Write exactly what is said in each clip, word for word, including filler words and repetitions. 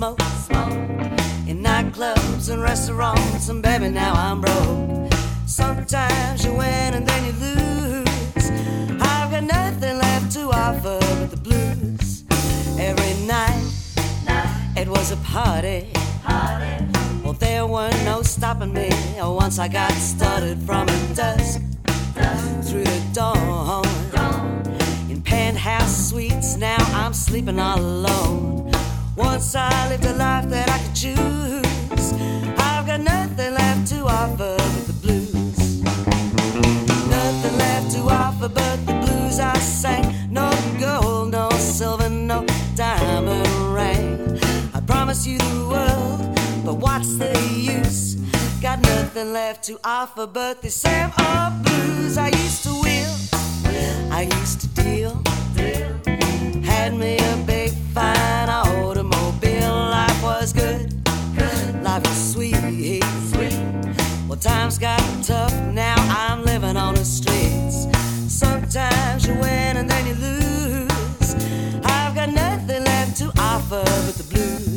smoke, smoke in nightclubs and restaurants, and baby, now I'm broke. Sometimes you win and then you lose. I've got nothing left to offer but the blues. Every night, night. It was a party, party. Well, there were no stopping me once I got started from the dusk, dusk. Through the dawn, dawn. In penthouse suites, now I'm sleeping all alone. Once I lived a life that I could choose. I've got nothing left to offer but the blues. Nothing left to offer but the blues I sang. No gold, no silver, no diamond ring. I promise you the world, but what's the use? Got nothing left to offer but the same old blues. I used to wheel, I used to deal, had me a big fine automobile. Life was good, life was sweet. Well, times got tough, now I'm living on the streets. Sometimes you win and then you lose. I've got nothing left to offer but the blues.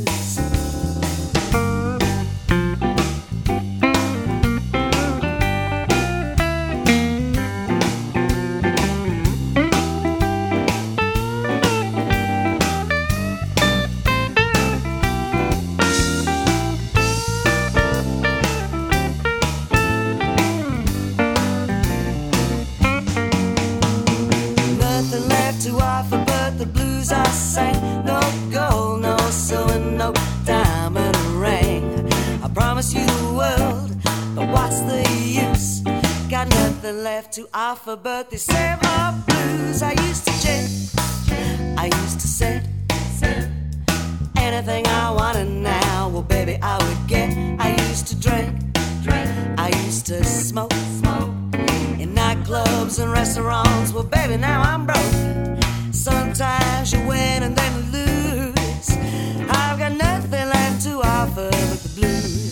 To offer but the blues I sang. No gold, no silver, no diamond ring. I promise you the world, but what's the use? Got nothing left to offer but the same old blues. I used to jet, I used to sit, anything I wanted now, well baby I would get. I used to drink, I used to smoke, in nightclubs and restaurants, well baby now I'm broke. Sometimes you win and then you lose. I've got nothing left to offer but the blues.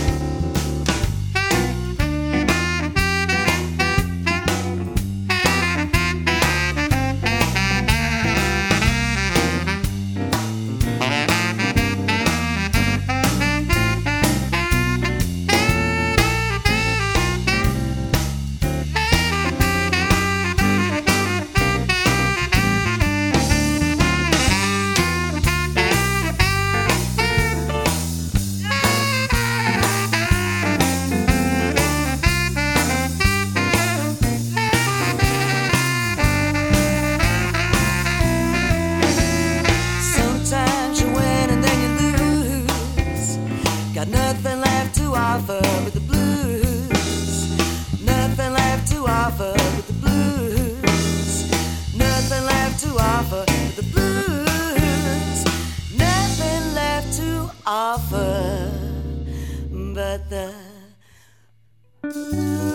Got nothing left to offer but the blues. Nothing left to offer but the blues. Nothing left to offer but the blues. Nothing left to offer but the blues.